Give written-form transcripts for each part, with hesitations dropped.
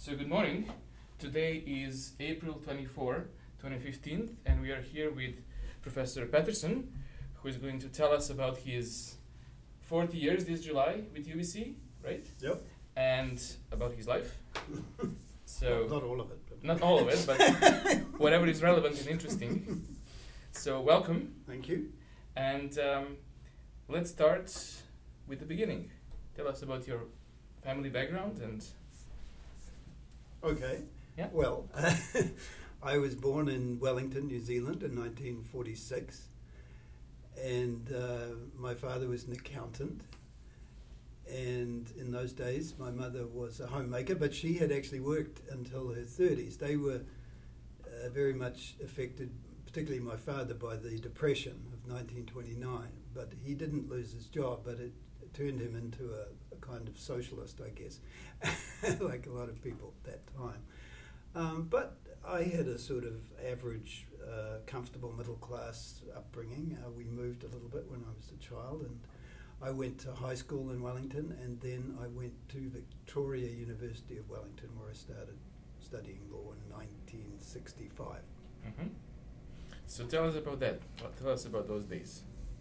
So good morning. Today is April 24, 2015, and we are here with Professor Patterson, who is going to tell us about his 40 years this July with UBC, right? Yep. And about his life. So not all of it. Not all of it, but whatever is relevant and interesting. So welcome. Thank you. And let's start with the beginning. Tell us about your family background and... Okay. Yeah. Well, I was born in Wellington, New Zealand in 1946. And my father was an accountant. And in those days, my mother was a homemaker, but she had actually worked until her 30s. They were very much affected, particularly my father, by the Depression of 1929. But he didn't lose his job, but it turned him into a kind of socialist, I guess, like a lot of people at that time. But I had a sort of average, comfortable middle-class upbringing. We moved a little bit when I was a child, and I went to high school in Wellington, and then I went to Victoria University of Wellington, where I started studying law in 1965. Mm-hmm. So tell us about that. Tell us about those days.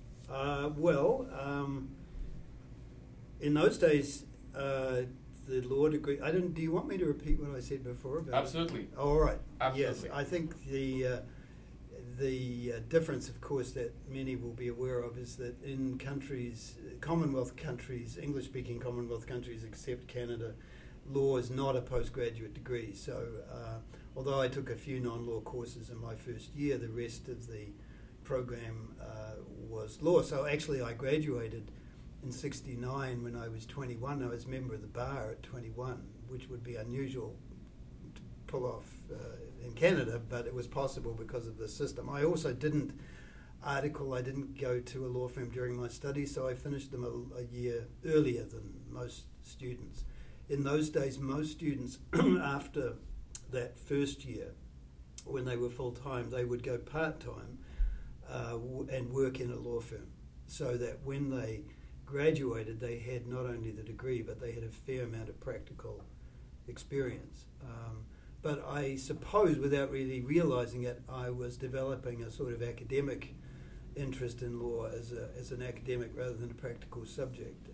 In those days, the law degree... Do you want me to repeat what I said before? Absolutely. All right. Absolutely. Yes, I think the difference, of course, that many will be aware of is that in countries, Commonwealth countries, English-speaking Commonwealth countries except Canada, law is not a postgraduate degree. So although I took a few non-law courses in my first year, the rest of the program was law. So actually I graduated in 1969 when I was 21. I was a member of the bar at 21, which would be unusual to pull off in Canada, but it was possible because of the system. I also didn't go to a law firm during my studies, so I finished them a year earlier than most students. In those days, most students, after that first year, when they were full-time, they would go part-time and work in a law firm, so that when they graduated, they had not only the degree, but they had a fair amount of practical experience. But I suppose, without really realizing it, I was developing a sort of academic interest in law as an academic rather than a practical subject.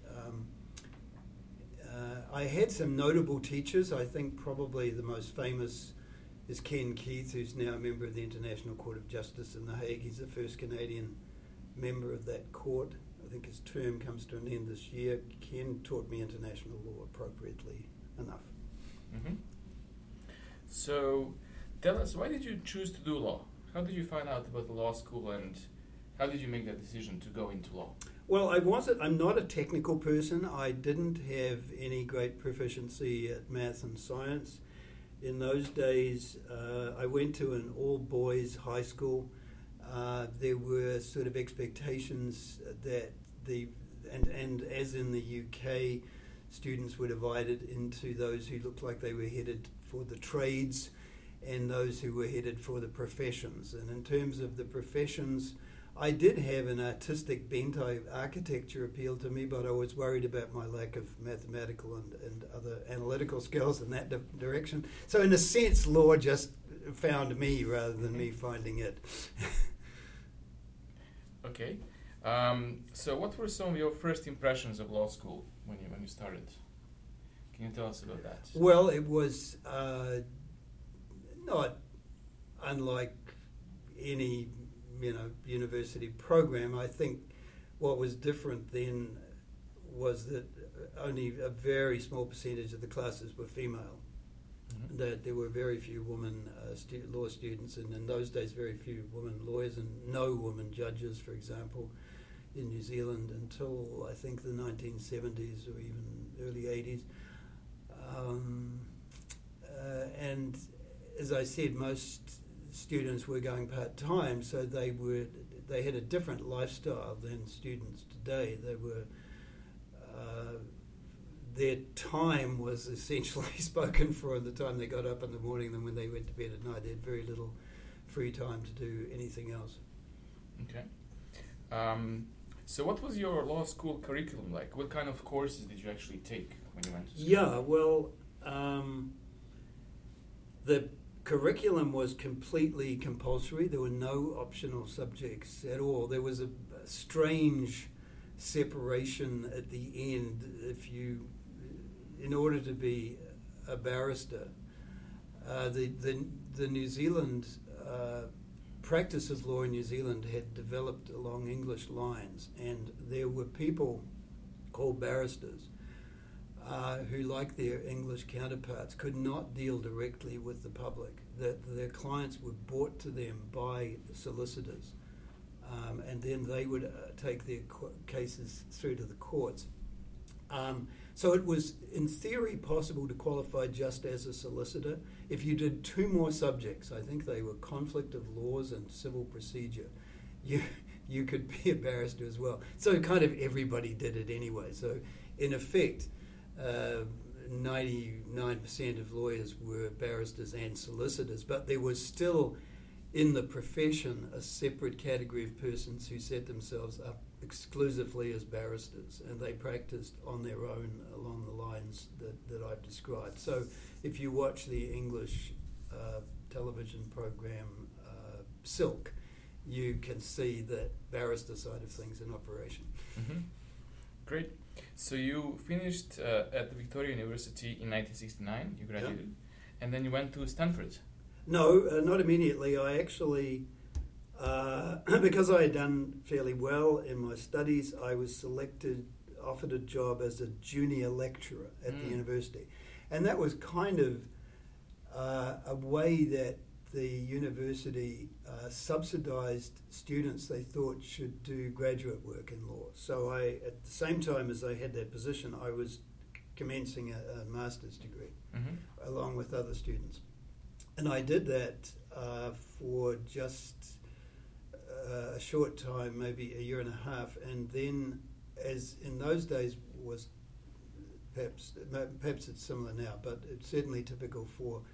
I had some notable teachers. I think probably the most famous is Ken Keith, who's now a member of the International Court of Justice in The Hague. He's the first Canadian member of that court. I think his term comes to an end this year. Ken taught me international law appropriately enough. Mm-hmm. So tell us, why did you choose to do law? How did you find out about the law school, and how did you make that decision to go into law? Well, I'm not a technical person. I didn't have any great proficiency at math and science. In those days, I went to an all-boys high school. There were sort of expectations that and as in the UK, students were divided into those who looked like they were headed for the trades and those who were headed for the professions. And in terms of the professions, I did have an artistic bent. Architecture appealed to me, but I was worried about my lack of mathematical and other analytical skills in that direction. So in a sense, law just found me rather than me finding it. Okay. So what were some of your first impressions of law school when you started? Can you tell us about that? Well, it was not unlike any university program. I think what was different then was that only a very small percentage of the classes were female. Mm-hmm. That there were very few women law students, and in those days very few women lawyers and no women judges, for example, in New Zealand until I think the 1970s or even early 80s. And as I said, most students were going part-time, so they had a different lifestyle than students today. They were their time was essentially spoken for the time they got up in the morning than when they went to bed at night. They had very little free time to do anything else. Okay. So what was your law school curriculum like? What kind of courses did you actually take when you went to school? Yeah, well, The curriculum was completely compulsory. There were no optional subjects at all. There was a strange separation at the end. In order to be a barrister, the New Zealand practice of law in New Zealand had developed along English lines, and there were people called barristers who, like their English counterparts, could not deal directly with the public, that their clients were brought to them by solicitors, and then they would take their cases through to the courts. So it was, in theory, possible to qualify just as a solicitor. If you did two more subjects, I think they were conflict of laws and civil procedure, you could be a barrister as well. So kind of everybody did it anyway. So in effect, 99% of lawyers were barristers and solicitors, but there was still in the profession a separate category of persons who set themselves up exclusively as barristers, and they practiced on their own along the lines that I've described. So if you watch the English television program Silk, you can see that barrister side of things in operation. Mm-hmm. Great. So you finished at the Victoria University in 1969, you graduated, and then you went to Stanford. No, not immediately. I actually, because I had done fairly well in my studies, I was offered a job as a junior lecturer at the university. And that was kind of a way that the university subsidized students they thought should do graduate work in law. So at the same time as I had that position, I was commencing a master's degree along with other students. And I did that for just a short time, maybe a year and a half, and then, as in those days was perhaps it's similar now, but it's certainly typical for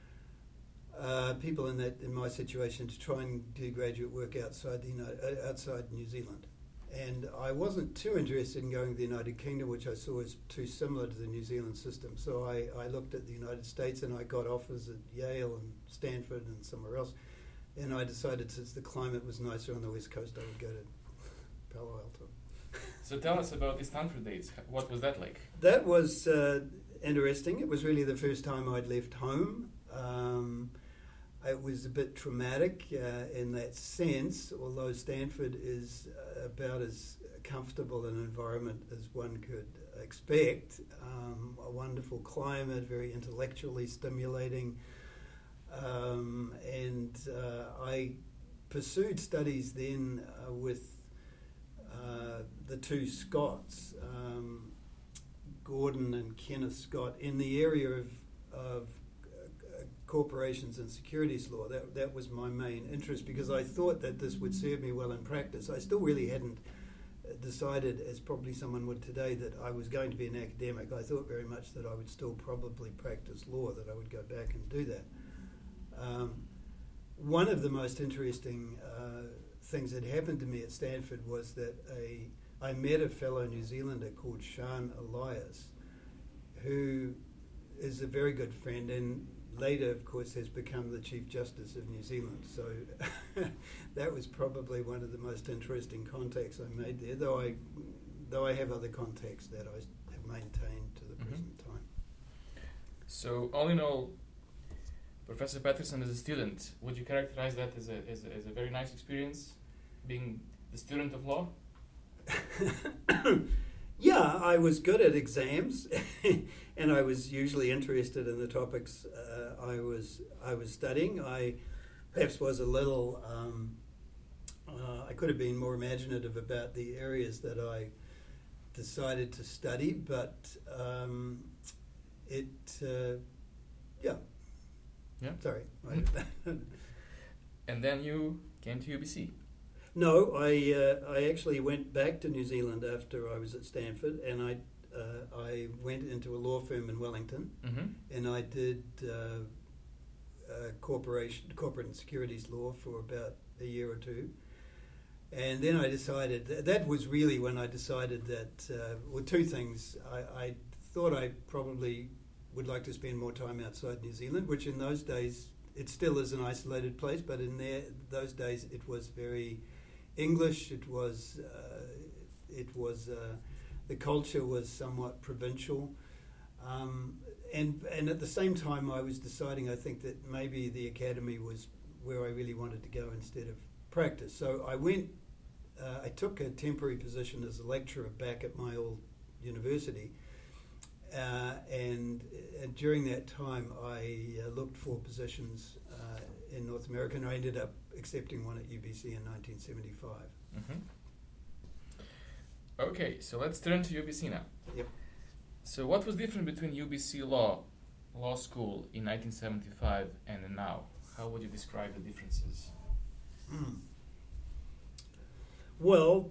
people in my situation to try and do graduate work outside New Zealand. And I wasn't too interested in going to the United Kingdom, which I saw as too similar to the New Zealand system. So I looked at the United States, and I got offers at Yale and Stanford and somewhere else. And I decided, since the climate was nicer on the West Coast, I would go to Palo Alto. So tell us about the Stanford days. What was that like? That was interesting. It was really the first time I'd left home. It was a bit traumatic in that sense, although Stanford is about as comfortable an environment as one could expect. A wonderful climate, very intellectually stimulating. And I pursued studies then with the two Scotts, Gordon and Kenneth Scott, in the area of corporations and securities law. That was my main interest, because I thought that this would serve me well in practice. I still really hadn't decided, as probably someone would today, that I was going to be an academic. I thought very much that I would still probably practice law, that I would go back and do that. One of the most interesting things that happened to me at Stanford was that I met a fellow New Zealander called Sean Elias, who is a very good friend, and later, of course, has become the Chief Justice of New Zealand. So that was probably one of the most interesting contacts I made there, though I have other contacts that I have maintained to the present time. So all in all, Professor Patterson as a student, would you characterize that as a very nice experience, being the student of law? Yeah, I was good at exams, and I was usually interested in the topics I was studying. I perhaps was a little. I could have been more imaginative about the areas that I decided to study, but yeah. Sorry. And then you came to UBC. No, I actually went back to New Zealand after I was at Stanford, and I went into a law firm in Wellington, and I did corporate and securities law for about a year or two. And then I decided, that was really when I decided that, two things. I thought I probably would like to spend more time outside New Zealand, which in those days, it still is an isolated place, but in those days it was very English. It was the culture was somewhat provincial, and at the same time I was deciding, I think, that maybe the academy was where I really wanted to go instead of practice. So I took a temporary position as a lecturer back at my old university, and during that time I looked for positions in North America, and I ended up accepting one at UBC in 1975. Mm-hmm. Okay, so let's turn to UBC now. Yep. So what was different between UBC Law School in 1975 and now? How would you describe the differences? Well,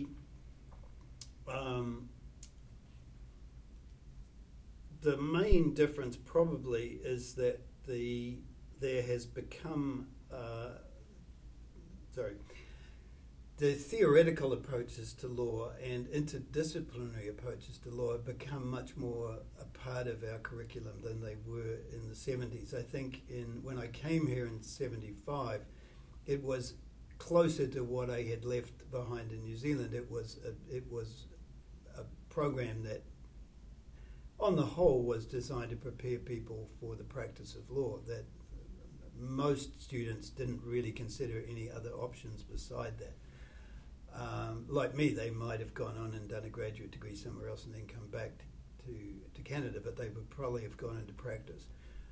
the main difference probably is that there has become the theoretical approaches to law and interdisciplinary approaches to law have become much more a part of our curriculum than they were in the 70s. I think when I came here in 75, it was closer to what I had left behind in New Zealand. It was a program that, on the whole, was designed to prepare people for the practice of law, that most students didn't really consider any other options beside that. Like me, they might have gone on and done a graduate degree somewhere else and then come back to Canada, but they would probably have gone into practice.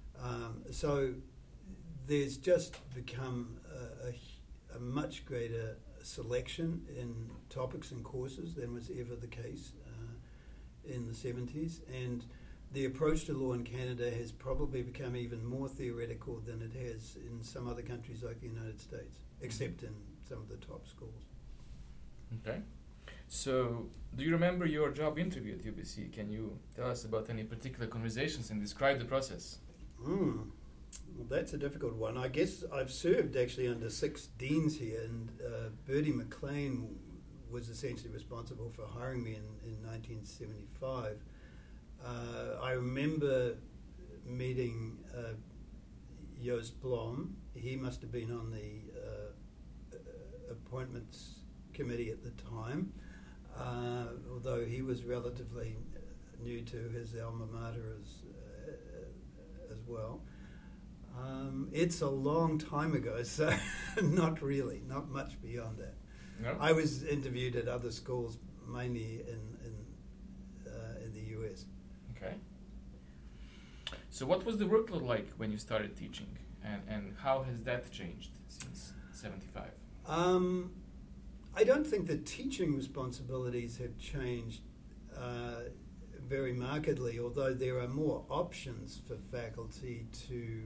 So there's just become a much greater selection in topics and courses than was ever the case in the 70s, and the approach to law in Canada has probably become even more theoretical than it has in some other countries like the United States, except in some of the top schools. Okay. So, do you remember your job interview at UBC? Can you tell us about any particular conversations and describe the process? Well, that's a difficult one. I guess I've served actually under 6 deans here, and Bertie McLean was essentially responsible for hiring me in 1975. I remember meeting Joost Blom. He must have been on the appointments committee at the time, although he was relatively new to his alma mater as well. It's a long time ago, so not much beyond that. No? I was interviewed at other schools, mainly in the US. Okay. So what was the workload like when you started teaching, and how has that changed since 75? I don't think the teaching responsibilities have changed very markedly, although there are more options for faculty to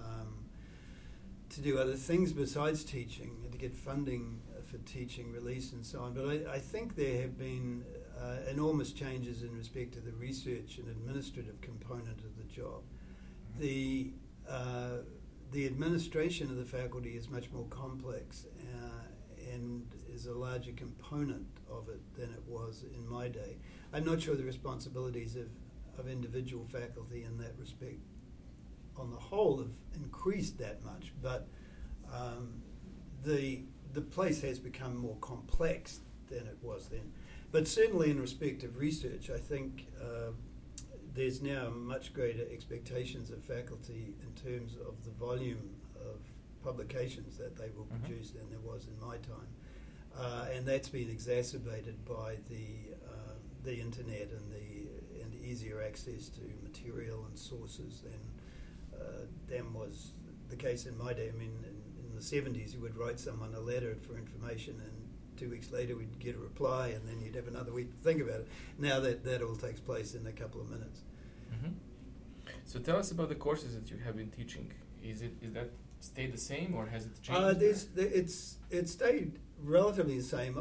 do other things besides teaching, to get funding for teaching release and so on. But I think there have been enormous changes in respect to the research and administrative component of the job. The administration of the faculty is much more complex and is a larger component of it than it was in my day. I'm not sure the responsibilities of individual faculty in that respect on the whole have increased that much, but the place has become more complex than it was then. But certainly in respect of research, I think there's now much greater expectations of faculty in terms of the volume of publications that they will produce than there was in my time. And that's been exacerbated by the internet and easier access to material and sources than was the case in my day. I mean, in the 70s, you would write someone a letter for information, and 2 weeks later we'd get a reply, and then you'd have another week to think about it. Now that all takes place in a couple of minutes. Mm-hmm. So tell us about the courses that you have been teaching. Is that stayed the same, or has it changed? It's stayed relatively the same.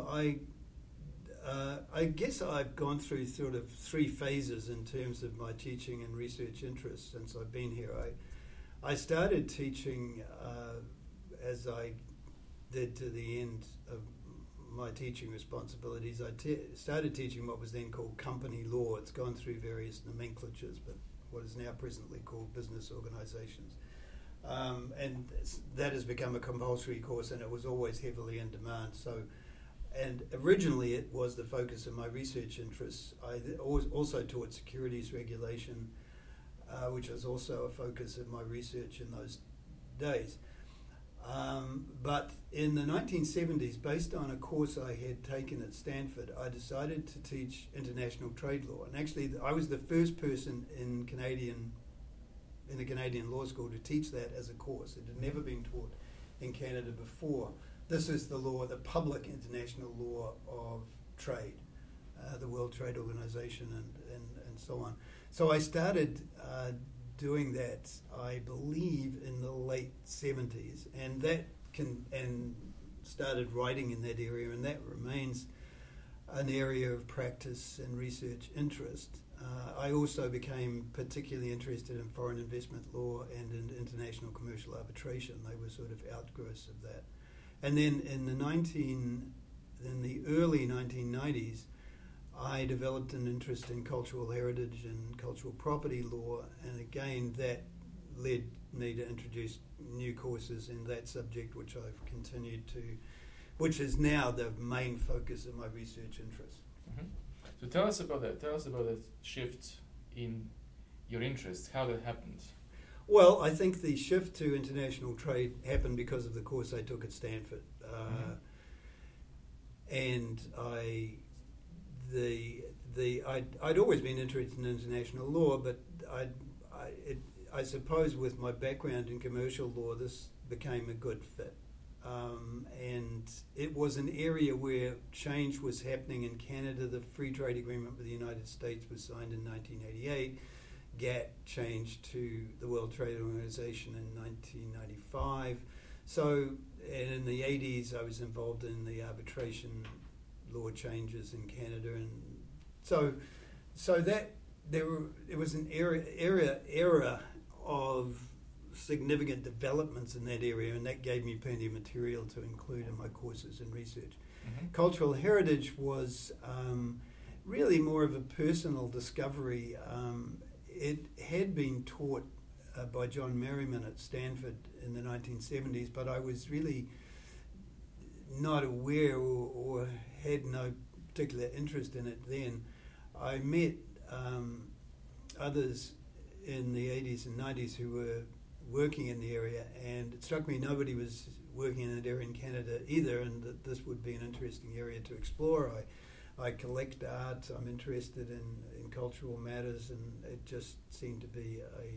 I guess I've gone through sort of 3 phases in terms of my teaching and research interests since I've been here. I started teaching as I did to the end of my teaching responsibilities. I started teaching what was then called company law. It's gone through various nomenclatures, but what is now presently called business organisations. And that has become a compulsory course, and it was always heavily in demand. And originally it was the focus of my research interests. I also taught securities regulation, which was also a focus of my research in those days. But in the 1970s, based on a course I had taken at Stanford, I decided to teach international trade law. And actually, I was the first person in the Canadian law school to teach that as a course. It had never been taught in Canada before. This is the law, the public international law of trade, the World Trade Organization and so on. So I started doing that, I believe, in the late 70s, and started writing in that area, and that remains an area of practice and research interest. I also became particularly interested in foreign investment law and in international commercial arbitration. They were sort of outgrowths of that. And then in the early 1990s, I developed an interest in cultural heritage and cultural property law, and again that led me to introduce new courses in that subject, which I've continued to, which is now the main focus of my research interest. Mm-hmm. So tell us about that. Tell us about that shift in your interest, how that happened. Well, I think the shift to international trade happened because of the course I took at Stanford, and I'd always been interested in international law, but I suppose with my background in commercial law, this became a good fit. And it was an area where change was happening in Canada. The Free Trade Agreement with the United States was signed in 1988. GATT changed to the World Trade Organization in 1995. So, and in the 80s, I was involved in the arbitration law changes in Canada, and so that it was an era of significant developments in that area, and that gave me plenty of material to include in my courses and research. Mm-hmm. Cultural heritage was really more of a personal discovery. It had been taught by John Merriman at Stanford in the 1970s, but I was really not aware or had no particular interest in it then. I met others in the 80s and 90s who were working in the area, and it struck me nobody was working in that area in Canada either, and that this would be an interesting area to explore. I collect art, I'm interested in cultural matters, and it just seemed to be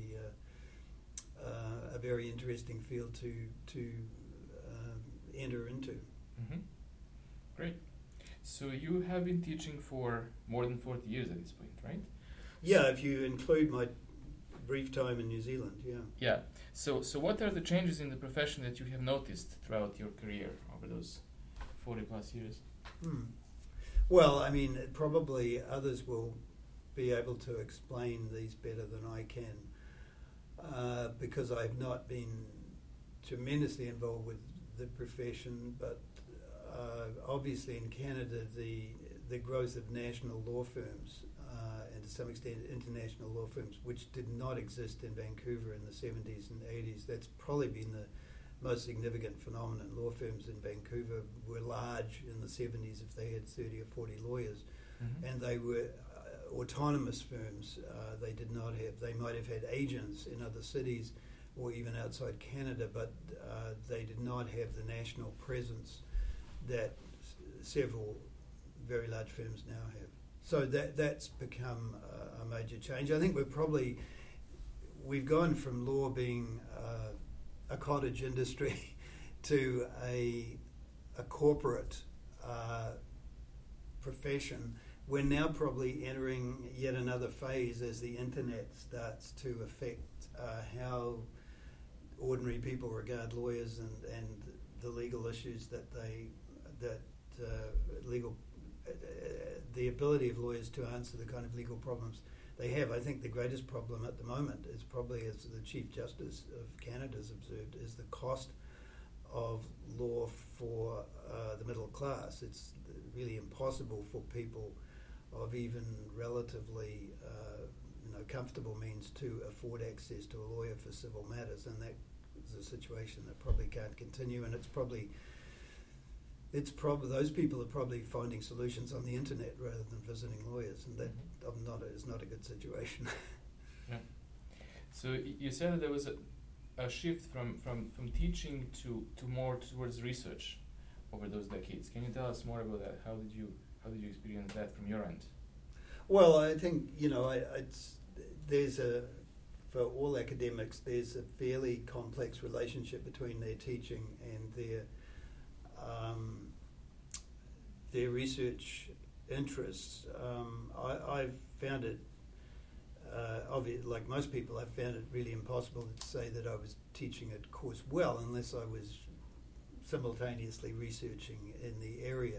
a very interesting field to enter into. Mm-hmm. Great. So you have been teaching for more than 40 years at this point, right? Yeah, if you include my brief time in New Zealand, yeah. Yeah. So what are the changes in the profession that you have noticed throughout your career over those 40 plus years? Well, I mean, probably others will be able to explain these better than I can, because I've not been tremendously involved with the profession, but obviously in Canada the growth of national law firms and to some extent international law firms, which did not exist in Vancouver in the 70s and 80s, that's probably been the most significant phenomenon. Law firms in Vancouver were large in the 70s if they had 30 or 40 lawyers, mm-hmm. and they were autonomous firms. They might have had agents in other cities or even outside Canada, but they did not have the national presence that several very large firms now have. So that's become a major change. I think we've gone from law being a cottage industry to a corporate profession. We're now probably entering yet another phase as the internet starts to affect how ordinary people regard lawyers and the legal issues the ability of lawyers to answer the kind of legal problems they have. I think the greatest problem at the moment is probably, as the Chief Justice of Canada has observed, is the cost of law for the middle class. It's really impossible for people of even relatively comfortable means to afford access to a lawyer for civil matters, and that is a situation that probably can't continue. And it's probably those people are probably finding solutions on the internet rather than visiting lawyers, and that is not a good situation. Yeah. So you said that there was a shift from teaching to more towards research over those decades. Can you tell us more about that? How did you experience that from your end? Well, I think for all academics, there's a fairly complex relationship between their teaching and their research interests. I've found it, like most people, I've found it really impossible to say that I was teaching a course well unless I was simultaneously researching in the area.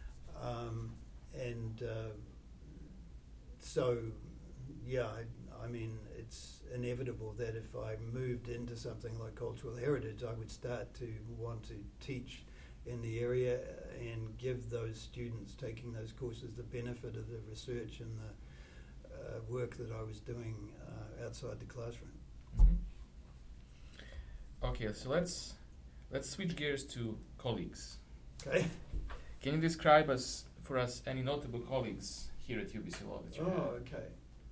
So, yeah, I mean, it's inevitable that if I moved into something like cultural heritage, I would start to want to teach in the area and give those students taking those courses the benefit of the research and the work that I was doing outside the classroom. Mm-hmm. Okay, so let's switch gears to colleagues. Okay. Can you describe for us any notable colleagues here at UBC Law that you have? Okay.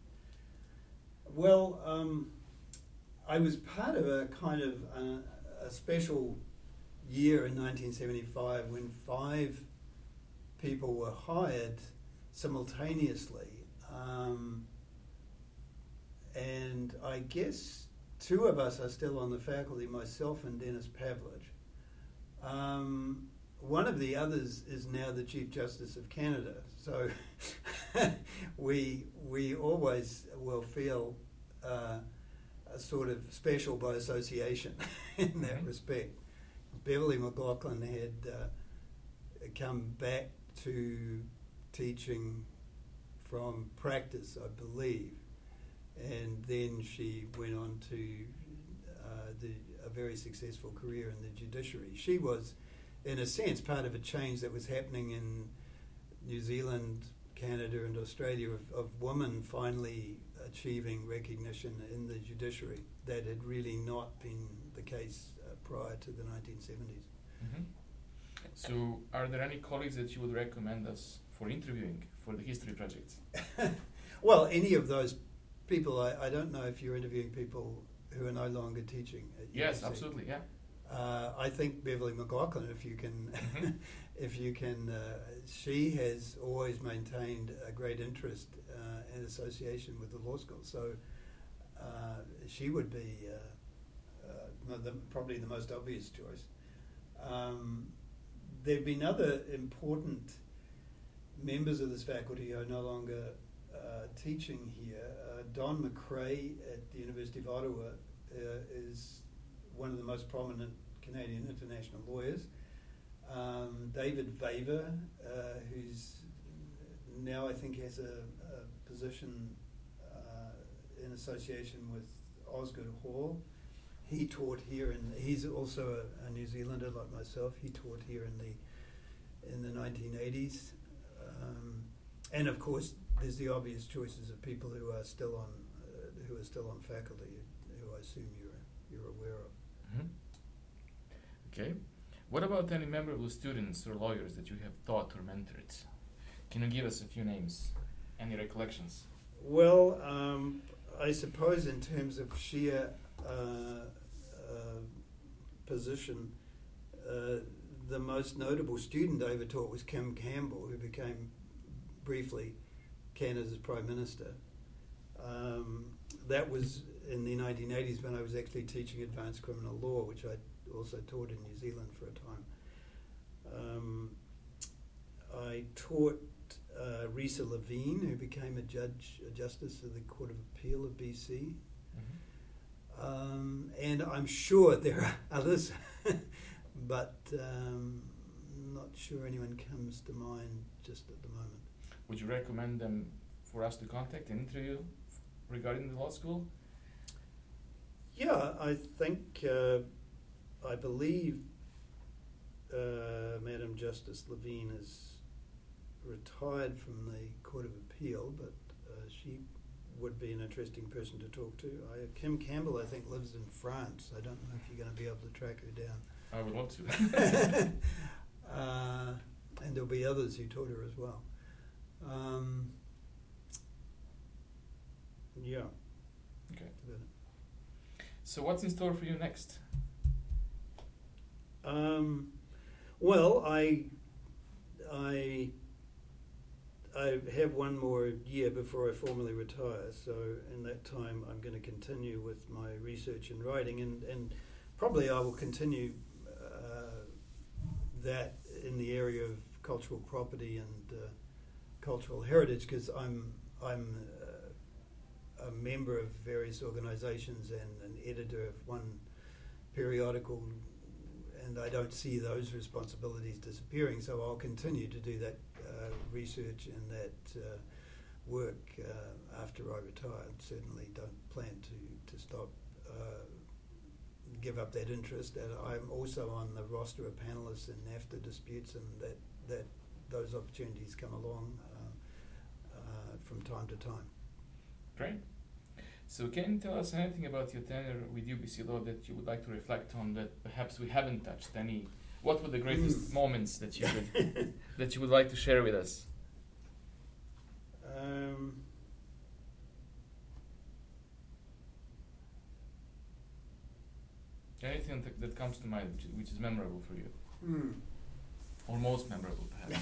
Well, I was part of a kind of a special year in 1975 when 5 people were hired simultaneously. And I guess 2 of us are still on the faculty, myself and Dennis Pavlich. One of the others is now the Chief Justice of Canada, so we always will feel a sort of special by association in that respect. Beverly McLaughlin had come back to teaching from practice, I believe, and then she went on to a very successful career in the judiciary. She was, in a sense, part of a change that was happening in New Zealand, Canada and Australia of women finally achieving recognition in the judiciary. That had really not been the case prior to the 1970s. Mm-hmm. So are there any colleagues that you would recommend us for interviewing for the history project? Well, any of those people. I don't know if you're interviewing people who are no longer teaching at Yes, UBC. absolutely, yeah. I think Beverly McLaughlin, if you can, she has always maintained a great interest and association with the law school. So she would be probably the most obvious choice. There have been other important members of this faculty who are no longer teaching here. Don McRae at the University of Ottawa is one of the most prominent Canadian international lawyers. David Vaver, who's now I think has a position in association with Osgood Hall. He taught here, and he's also a New Zealander like myself. He taught here in the 1980s, and of course there's the obvious choices of people who are still on faculty, who I assume you're aware of. Mm-hmm. Okay. What about any memorable students or lawyers that you have taught or mentored? Can you give us a few names? Any recollections? Well, I suppose in terms of sheer position, the most notable student I ever taught was Kim Campbell, who became briefly Canada's Prime Minister. That was in the 1980s when I was actually teaching advanced criminal law, which I also taught in New Zealand for a time. I taught Risa Levine, who became a justice of the Court of Appeal of BC. Mm-hmm. And I'm sure there are others, but not sure anyone comes to mind just at the moment. Would you recommend them for us to contact and interview regarding the law school? Yeah, I think, I believe Madam Justice Levine is retired from the Court of Appeal, but she would be an interesting person to talk to. Kim Campbell, I think, lives in France. I don't know if you're going to be able to track her down. I would love to. And there'll be others who taught her as well. Yeah. Okay. So what's in store for you next? Well, I have one more year before I formally retire, so in that time I'm going to continue with my research and writing, and probably I will continue that in the area of cultural property and cultural heritage, because I'm a member of various organisations and an editor of one periodical, and I don't see those responsibilities disappearing, so I'll continue to do that research and that work after I retire. I certainly don't plan to stop, give up that interest. And I'm also on the roster of panellists in NAFTA disputes, and that those opportunities come along from time to time. Great. So can you tell us anything about your tenure with UBC Law that you would like to reflect on that perhaps we haven't touched? What were the greatest moments that you would like to share with us? Anything that comes to mind which is memorable for you? Or most memorable, perhaps?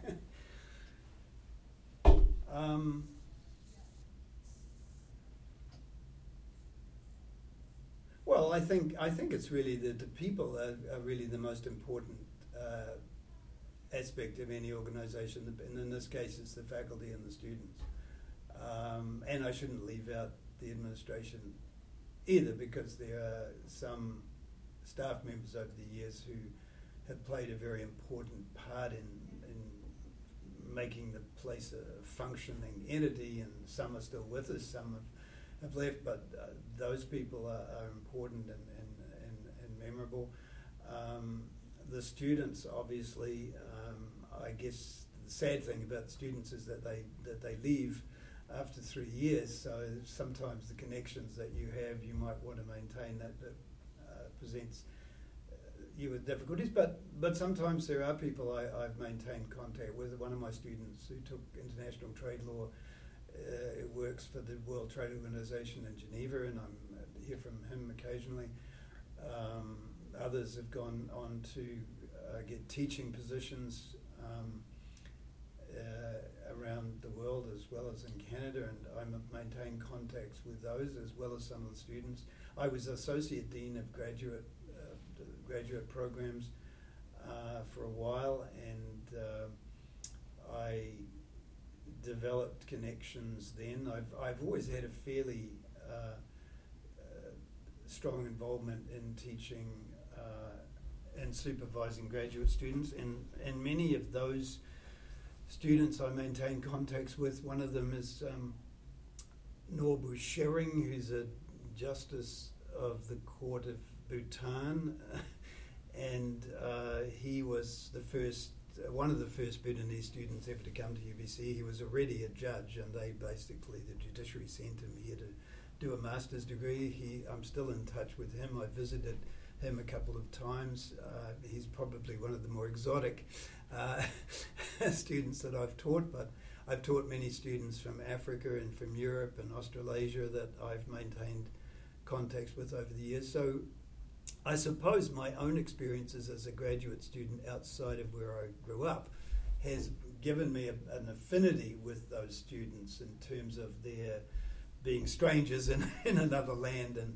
Well, I think it's really the people are really the most important aspect of any organisation, and in this case it's the faculty and the students. And I shouldn't leave out the administration either, because there are some staff members over the years who have played a very important part in making the place a functioning entity, and some are still with us, some have left, but those people are important and memorable. The students, obviously, I guess the sad thing about the students is that they leave after 3 years, so sometimes the connections that you have, you might want to maintain that presents you with difficulties, but sometimes there are people I've maintained contact with. One of my students who took international trade law works for the World Trade Organization in Geneva, and I hear from him occasionally. Others have gone on to get teaching positions around the world as well as in Canada, and I maintain contacts with those as well as some of the students. I was Associate Dean of graduate programs for a while, and I developed connections then. I've always had a fairly strong involvement in teaching and supervising graduate students, and many of those students I maintain contacts with. One of them is Norbu Shering, who's a Justice of the Court of Bhutan, and he was one of the first Bhutanese students ever to come to UBC. He was already a judge, and the judiciary sent him here to do a master's degree. I'm still in touch with him. I visited him a couple of times. He's probably one of the more exotic students that I've taught, but I've taught many students from Africa and from Europe and Australasia that I've maintained contacts with over the years. So I suppose my own experiences as a graduate student outside of where I grew up has given me an affinity with those students in terms of their being strangers in another land, and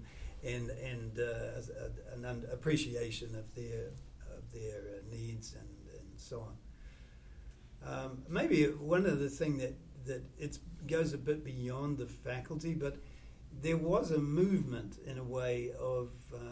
an appreciation of their needs and so on. Maybe one other thing that it goes a bit beyond the faculty, but there was a movement in a way of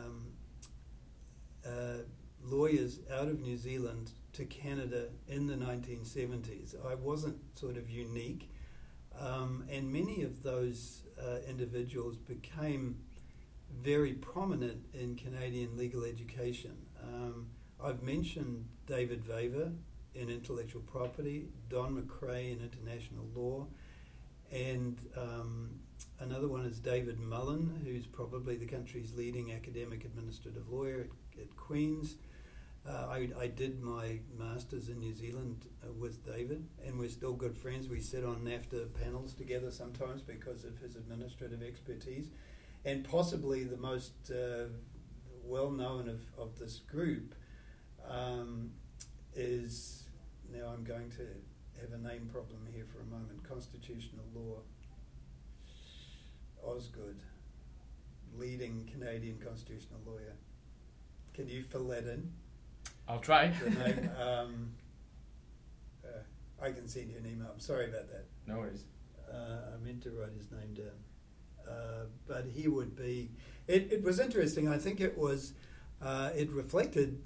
lawyers out of New Zealand to Canada in the 1970s. I wasn't sort of unique, and many of those individuals became very prominent in Canadian legal education. I've mentioned David Vaver in intellectual property, Don McRae in international law, and Another one is David Mullen, who's probably the country's leading academic administrative lawyer at Queen's. I did my master's in New Zealand with David, and we're still good friends. We sit on NAFTA panels together sometimes because of his administrative expertise. And possibly the most well-known of this group is, now I'm going to have a name problem here for a moment, Constitutional Law. Osgood, leading Canadian constitutional lawyer. Can you fill that in? I'll try. The name, I can send you an email. I'm sorry about that. No worries. I meant to write his name down. But he would be... It was interesting. I think it was... it reflected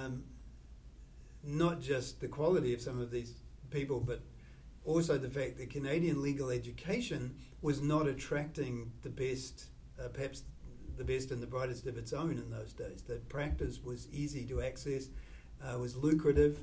not just the quality of some of these people, but also the fact that Canadian legal education was not attracting the best, perhaps the best and the brightest of its own in those days. That practice was easy to access, was lucrative.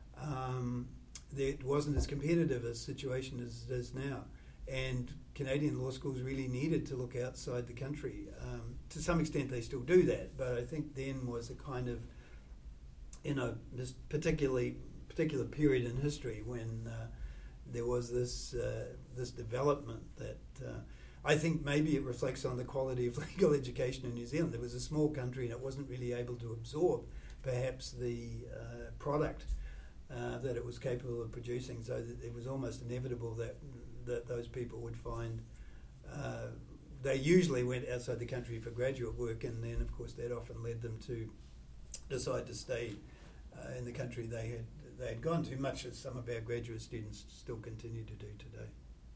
It wasn't as competitive a situation as it is now. And Canadian law schools really needed to look outside the country. To some extent they still do that, but I think then was a kind of, this particular period in history when there was this development that I think maybe it reflects on the quality of legal education in New Zealand. It was a small country and it wasn't really able to absorb perhaps the product that it was capable of producing, so that it was almost inevitable that those people would find they usually went outside the country for graduate work, and then of course that often led them to decide to stay in the country they had gone to, much as some of our graduate students still continue to do today.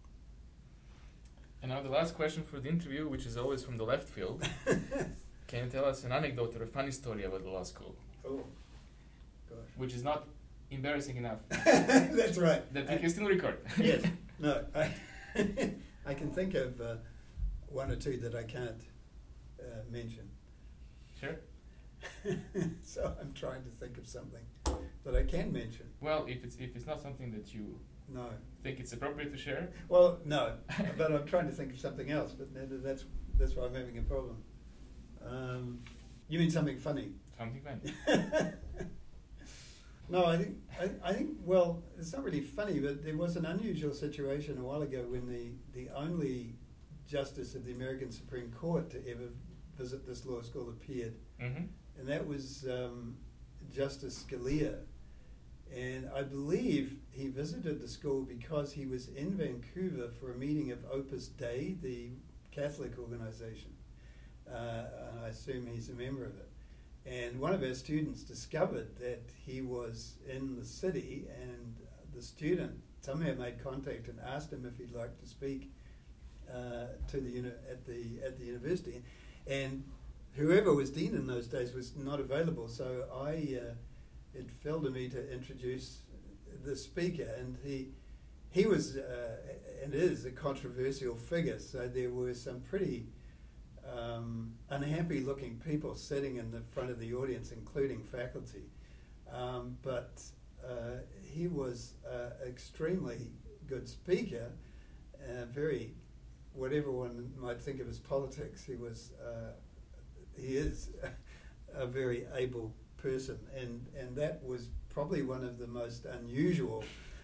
And now the last question for the interview, which is always from the left field. Can you tell us an anecdote or a funny story about the law school? Oh, gosh. Which is not embarrassing enough. That's right. That we can still record. Yes. No, I can think of one or two that I can't mention. Sure. So I'm trying to think of something that I can mention. Well, if it's not something that you think it's appropriate to share. Well, no, but I'm trying to think of something else. But that's why I'm having a problem. You mean something funny? Something funny. No, I think. Well, it's not really funny, but there was an unusual situation a while ago when the only justice of the American Supreme Court to ever visit this law school appeared, and that was Justice Scalia. And I believe he visited the school because he was in Vancouver for a meeting of Opus Dei, the Catholic organization. And I assume he's a member of it. And one of our students discovered that he was in the city, and the student somehow made contact and asked him if he'd like to speak at the university. And whoever was dean in those days was not available, so it fell to me to introduce the speaker, and he was and is a controversial figure. So there were some pretty unhappy-looking people sitting in the front of the audience, including faculty. But he was an extremely good speaker, very, whatever one might think of his politics, he is a very able person, and that was probably one of the most unusual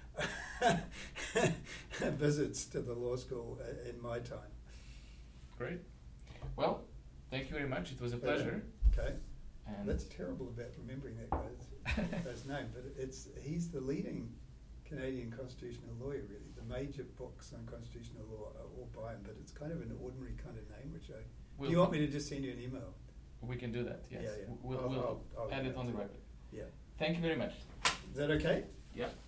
visits to the law school in my time. Great. Well, thank you very much. It was a pleasure. Okay. And that's terrible about remembering that guy's name, but he's the leading Canadian constitutional lawyer, really. The major books on constitutional law are all by him, but it's kind of an ordinary kind of name, which do you want me to just send you an email? We can do that, yes. Yeah. We'll add it on the record. Yeah. Thank you very much. Is that okay? Yeah.